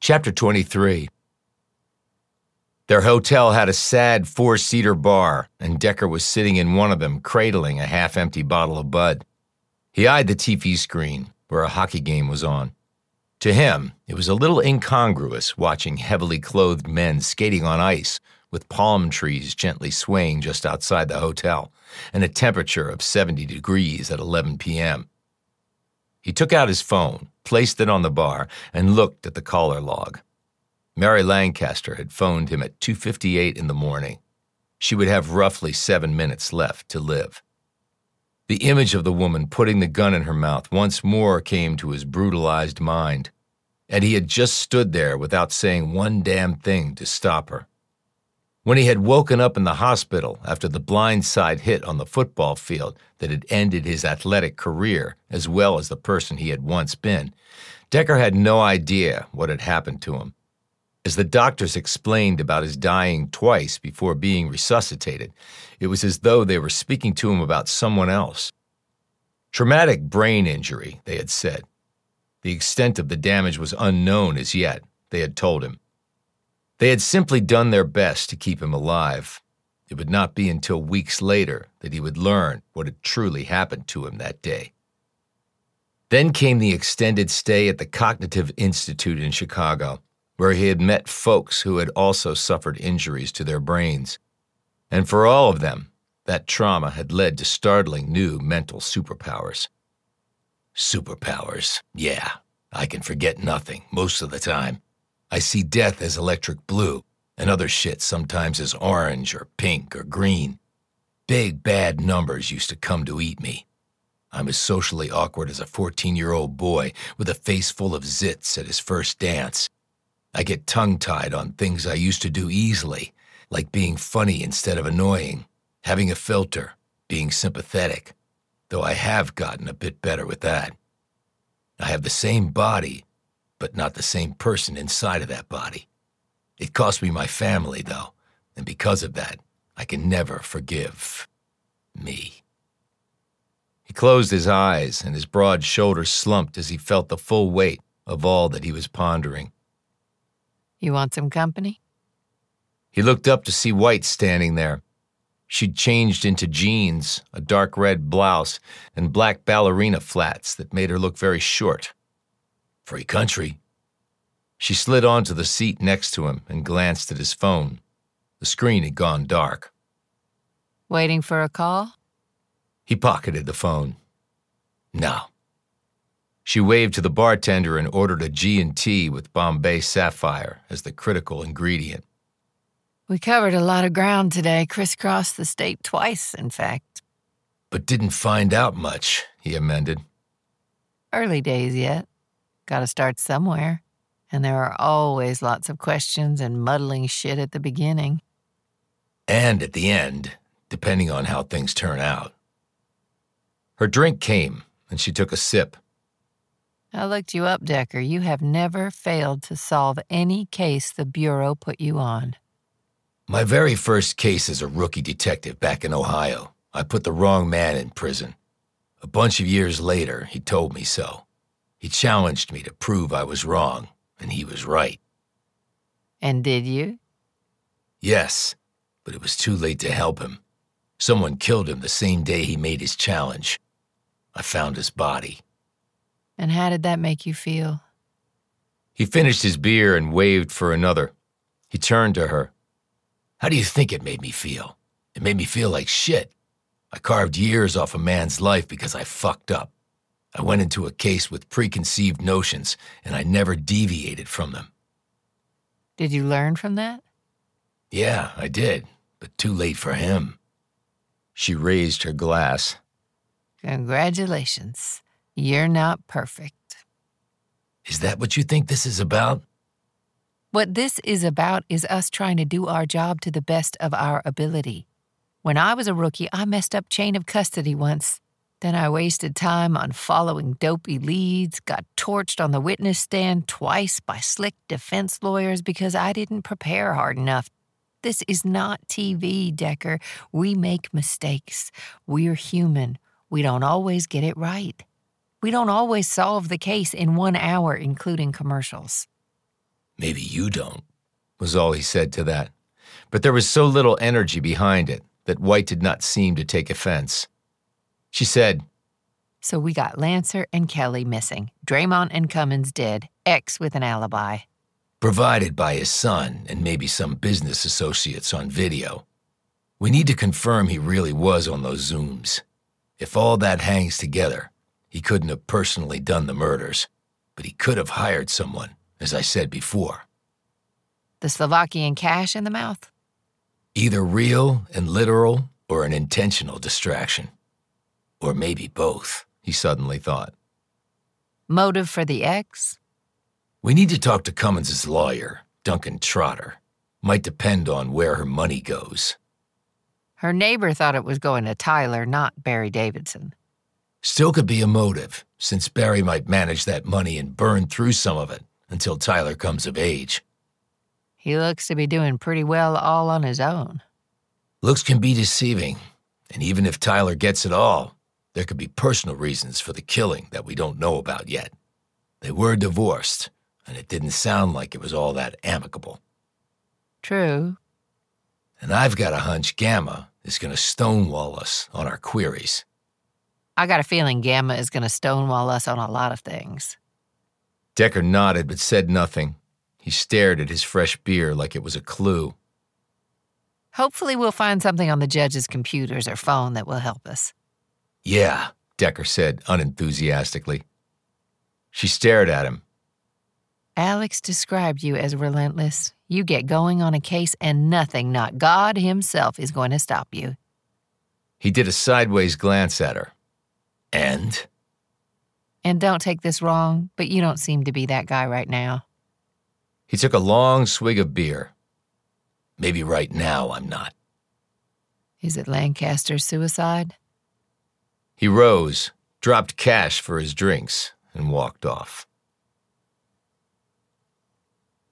Chapter 23. Their hotel had a sad four-seater bar, and Decker was sitting in one of them, cradling a half-empty bottle of Bud. He eyed the TV screen, where a hockey game was on. To him, it was a little incongruous watching heavily clothed men skating on ice, with palm trees gently swaying just outside the hotel, and a temperature of 70 degrees at 11 p.m. He took out his phone, placed it on the bar, and looked at the caller log. Mary Lancaster had phoned him at 2:58 in the morning. She would have roughly 7 minutes left to live. The image of the woman putting the gun in her mouth once more came to his brutalized mind, and he had just stood there without saying one damn thing to stop her. When he had woken up in the hospital after the blindside hit on the football field that had ended his athletic career as well as the person he had once been, Decker had no idea what had happened to him. As the doctors explained about his dying twice before being resuscitated, it was as though they were speaking to him about someone else. Traumatic brain injury, they had said. The extent of the damage was unknown as yet, they had told him. They had simply done their best to keep him alive. It would not be until weeks later that he would learn what had truly happened to him that day. Then came the extended stay at the Cognitive Institute in Chicago, where he had met folks who had also suffered injuries to their brains. And for all of them, that trauma had led to startling new mental superpowers. Superpowers, yeah, I can forget nothing most of the time. I see death as electric blue, and other shit sometimes as orange or pink or green. Big bad numbers used to come to eat me. I'm as socially awkward as a 14-year-old boy with a face full of zits at his first dance. I get tongue-tied on things I used to do easily, like being funny instead of annoying, having a filter, being sympathetic, though I have gotten a bit better with that. I have the same body, but not the same person inside of that body. It cost me my family, though, and because of that, I can never forgive me. He closed his eyes, and his broad shoulders slumped as he felt the full weight of all that he was pondering. You want some company? He looked up to see White standing there. She'd changed into jeans, a dark red blouse, and black ballerina flats that made her look very short. Free country. She slid onto the seat next to him and glanced at his phone. The screen had gone dark. Waiting for a call? He pocketed the phone. No. She waved to the bartender and ordered a G&T with Bombay Sapphire as the critical ingredient. We covered a lot of ground today, crisscrossed the state twice, in fact. But didn't find out much, he amended. Early days yet. Gotta start somewhere. And there are always lots of questions and muddling shit at the beginning. And at the end, depending on how things turn out. Her drink came, and she took a sip. I looked you up, Decker. You have never failed to solve any case the Bureau put you on. My very first case as a rookie detective back in Ohio, I put the wrong man in prison. A bunch of years later, he told me so. He challenged me to prove I was wrong, and he was right. And did you? Yes, but it was too late to help him. Someone killed him the same day he made his challenge. I found his body. And how did that make you feel? He finished his beer and waved for another. He turned to her. How do you think it made me feel? It made me feel like shit. I carved years off a man's life because I fucked up. I went into a case with preconceived notions, and I never deviated from them. Did you learn from that? Yeah, I did, but too late for him. She raised her glass. Congratulations. You're not perfect. Is that what you think this is about? What this is about is us trying to do our job to the best of our ability. When I was a rookie, I messed up chain of custody once. Then I wasted time on following dopey leads, got torched on the witness stand twice by slick defense lawyers because I didn't prepare hard enough. This is not TV, Decker. We make mistakes. We're human. We don't always get it right. We don't always solve the case in 1 hour, including commercials. Maybe you don't, was all he said to that. But there was so little energy behind it that White did not seem to take offense. She said, So we got Lancer and Kelly missing, Draymond and Cummins dead, X with an alibi. Provided by his son and maybe some business associates on video. We need to confirm he really was on those Zooms. If all that hangs together, he couldn't have personally done the murders, but he could have hired someone, as I said before. The Slovakian cash in the mouth? Either real and literal or an intentional distraction. Or maybe both, he suddenly thought. Motive for the X? We need to talk to Cummins' lawyer, Duncan Trotter. Might depend on where her money goes. Her neighbor thought it was going to Tyler, not Barry Davidson. Still could be a motive, since Barry might manage that money and burn through some of it until Tyler comes of age. He looks to be doing pretty well all on his own. Looks can be deceiving, and even if Tyler gets it all, there could be personal reasons for the killing that we don't know about yet. They were divorced, and it didn't sound like it was all that amicable. True. And I've got a hunch Gamma is going to stonewall us on our queries. I got a feeling Gamma is going to stonewall us on a lot of things. Decker nodded but said nothing. He stared at his fresh beer like it was a clue. Hopefully we'll find something on the judge's computers or phone that will help us. Yeah, Decker said unenthusiastically. She stared at him. Alex described you as relentless. You get going on a case and nothing, not God himself, is going to stop you. He did a sideways glance at her. And? And don't take this wrong, but you don't seem to be that guy right now. He took a long swig of beer. Maybe right now I'm not. Is it Lancaster's suicide? He rose, dropped cash for his drinks, and walked off.